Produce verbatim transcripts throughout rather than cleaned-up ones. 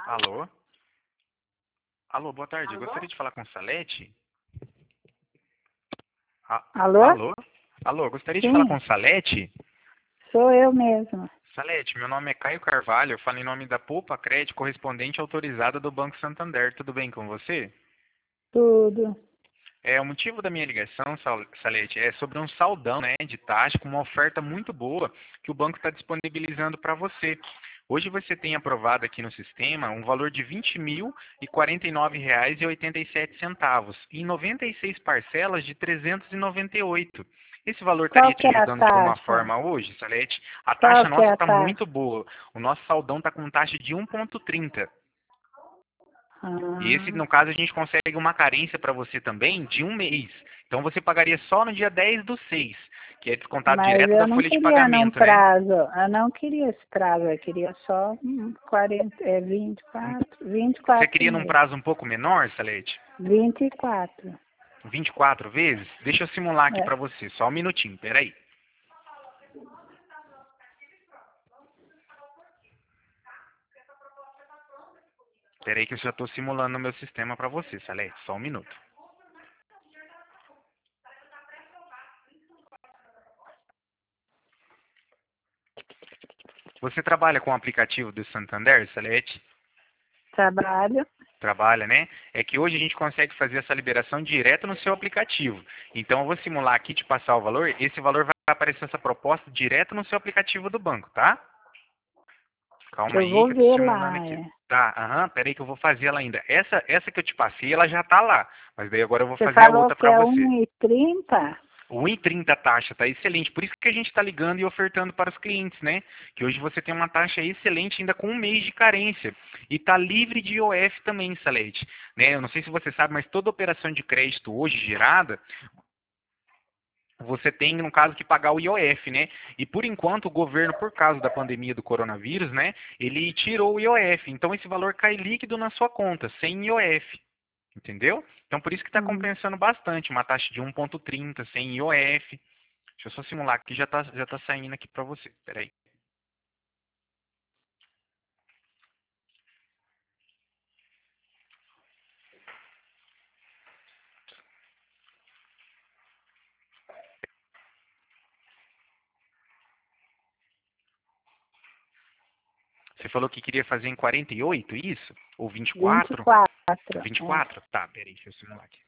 Alô? Alô, boa tarde. Eu Alô? gostaria de falar com Salete. A- Alô? Alô? Alô, gostaria de falar Sim, com Salete. sou eu mesma. Salete, meu nome é Caio Carvalho. Eu falo em nome da Poupa Crédito, correspondente autorizada do Banco Santander. Tudo bem com você? Tudo. É, o motivo da minha ligação, Sal- Salete, é sobre um saldão, né, de taxa com uma oferta muito boa que o banco está disponibilizando para você. Hoje você tem aprovado aqui no sistema um valor de vinte mil e quarenta e nove reais e oitenta e sete centavos em noventa e seis parcelas de trezentos e noventa e oito. Esse valor Qual estaria te que é a ajudando de alguma taxa? forma hoje, Salete? A Qual taxa que é nossa a está muito taxa? boa. O nosso saldão está com taxa de um vírgula trinta. E esse, Ah, no caso, a gente consegue uma carência para você também de um mês. Então você pagaria só no dia dez do seis, que é descontado mas direto eu da não folha de queria num pagamento, né? prazo. Eu não queria esse prazo, eu queria só hum, quarenta, é, vinte e quatro, vinte e Você quatro queria num meses. prazo um pouco menor, Salete? vinte e quatro. vinte e quatro vezes? Deixa eu simular aqui É. para você, só um minutinho, peraí. Peraí que eu já estou simulando no meu sistema para você, Salete, só um minuto. Você trabalha com o aplicativo do Santander, Salete? Trabalho. Trabalha, né? É que hoje a gente consegue fazer essa liberação direto no seu aplicativo. Então eu vou simular aqui, te passar o valor. Esse valor vai aparecer essa proposta direto no seu aplicativo do banco, tá? Calma Eu aí vou que eu tô ver simulando lá. aqui. É. Tá, aham, peraí que eu vou fazer ela ainda. Essa, essa que eu te passei, ela já tá lá. Mas daí agora eu vou Você fazer a falou outra que pra é você. um e trinta? O um e trinta a taxa, tá excelente. Por isso que a gente está ligando e ofertando para os clientes, né? Que hoje você tem uma taxa excelente ainda com um mês de carência. E tá livre de I O F também, Salete. Né? Eu não sei se você sabe, mas toda operação de crédito hoje gerada, você tem, no caso, que pagar o I O F, né? E por enquanto o governo, por causa da pandemia do coronavírus, né? Ele tirou o I O F. Então esse valor cai líquido na sua conta, sem I O F. Entendeu? Então por isso que está Hum. compensando bastante. Uma taxa de um vírgula trinta, sem I O F. Deixa eu só simular aqui, já tá, já tá saindo aqui para você. Peraí. Você falou que queria fazer em quarenta e oito, isso? Ou vinte e vinte e quatro? quatro. É. vinte e quatro? Tá, peraí, deixa eu simular aqui.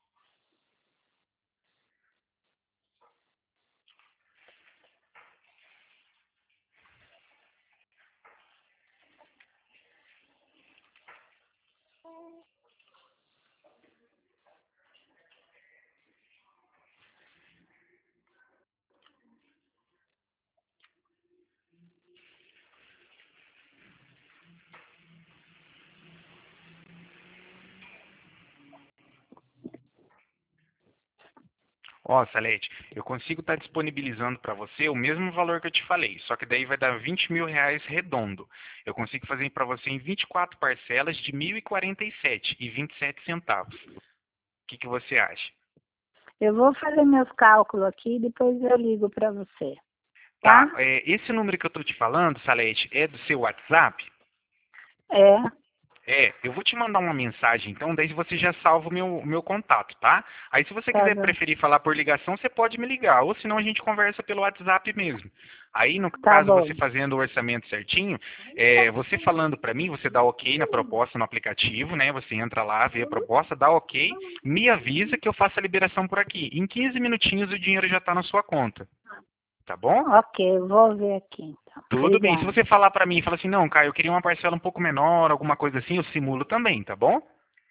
Ó, Salete, eu consigo estar disponibilizando para você o mesmo valor que eu te falei, só que daí vai dar vinte mil reais redondo. Eu consigo fazer para você em vinte e quatro parcelas de mil e quarenta e sete e vinte e sete centavos. O que, que você acha? Eu vou fazer meus cálculos aqui e depois eu ligo para você. Tá, Tá? é, esse número que eu estou te falando, Salete, é do seu WhatsApp? É. É, eu vou te mandar uma mensagem, então daí você já salva o meu, o meu contato, tá? Aí se você Tá quiser bom. preferir falar por ligação, você pode me ligar, ou senão a gente conversa pelo WhatsApp mesmo. Aí, no Tá caso, você bom. fazendo o orçamento certinho, é, você falando para mim, você dá ok na proposta no aplicativo, né? Você entra lá, vê a proposta, dá ok, me avisa que eu faço a liberação por aqui. Em quinze minutinhos o dinheiro já está na sua conta, tá bom? Ok, eu vou ver aqui então. Tudo bem. Se Obrigada. você falar para mim e falar assim, não, Caio, eu queria uma parcela um pouco menor, alguma coisa assim, eu simulo também, tá bom?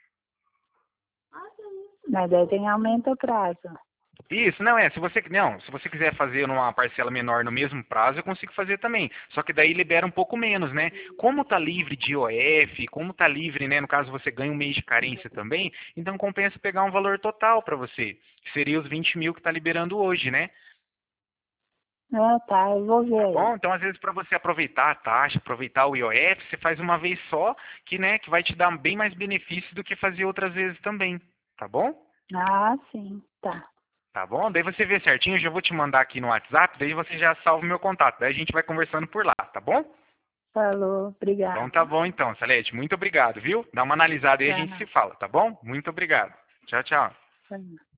Mas aí tem aumento o prazo. Isso, não é. Se você não, se você quiser fazer numa parcela menor no mesmo prazo, eu consigo fazer também. Só que daí libera um pouco menos, né? Como tá livre de I O F, como tá livre, né? No caso você ganha um mês de carência também, então compensa pegar um valor total para você, que seria os vinte mil que tá liberando hoje, né? Ah, tá, eu vou ver Tá aí. bom? Então às vezes para você aproveitar a taxa, aproveitar o I O F, você faz uma vez só, que né, que vai te dar bem mais benefício do que fazer outras vezes também. Tá bom? Ah, sim, tá. Tá bom? Daí você vê certinho, eu já vou te mandar aqui no WhatsApp, daí você já salva o meu contato. Daí a gente vai conversando por lá, tá bom? Falou, obrigada. Então tá bom então, Salete. Muito obrigado, viu? Dá uma analisada aí e a gente Tá. se fala, tá bom? Muito obrigado. Tchau, tchau. Tá.